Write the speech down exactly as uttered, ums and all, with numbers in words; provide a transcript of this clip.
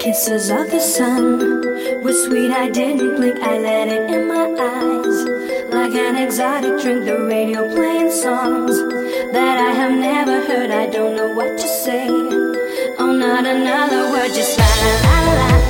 Kisses of the sun were sweet, I didn't blink, I let it in my eyes. Like an exotic drink, the radio playing songs that I have never heard, I don't know what to say. Oh, not another word, just la la la la.